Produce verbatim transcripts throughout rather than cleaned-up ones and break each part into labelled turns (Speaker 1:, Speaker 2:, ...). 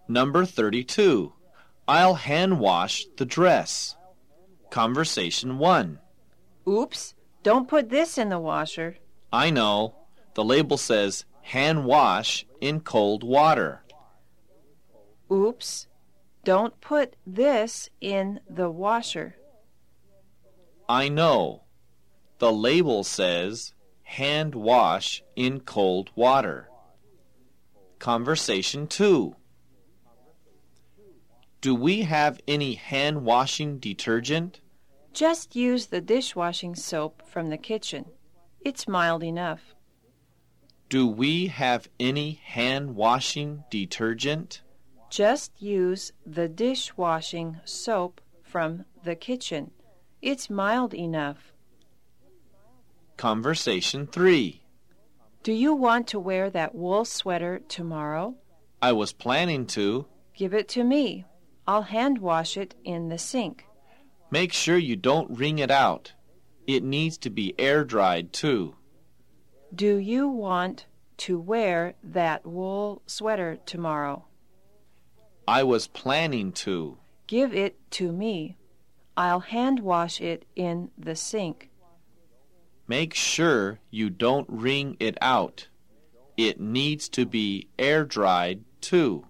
Speaker 1: Number thirty-two. I'll hand wash the dress. Conversation one.
Speaker 2: Oops, don't put this in the washer.
Speaker 1: I know. The label says hand wash in cold water.
Speaker 2: Oops, don't put this in the washer.
Speaker 1: I know. The label says hand wash in cold water. Conversation two. Do we have any hand washing detergent?
Speaker 2: Just use the dishwashing soap from the kitchen. It's mild enough.
Speaker 1: Do we have any hand washing detergent?
Speaker 2: Just use the dishwashing soap from the kitchen. It's mild enough.
Speaker 1: Conversation three.
Speaker 2: Do you want to wear that wool sweater tomorrow?
Speaker 1: I was planning to.
Speaker 2: Give it to me. I'll hand wash it in the sink.
Speaker 1: Make sure you don't wring it out. It needs to be air dried too.
Speaker 2: Do you want to wear that wool sweater tomorrow?
Speaker 1: I was planning to.
Speaker 2: Give it to me. I'll hand wash it in the sink.
Speaker 1: Make sure you don't wring it out. It needs to be air dried too.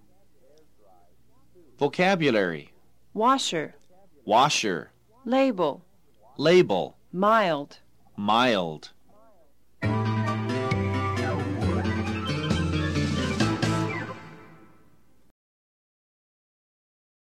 Speaker 1: Vocabulary.
Speaker 2: Washer,
Speaker 1: Washer.
Speaker 2: label,
Speaker 1: Label.
Speaker 2: mild.
Speaker 1: Mild.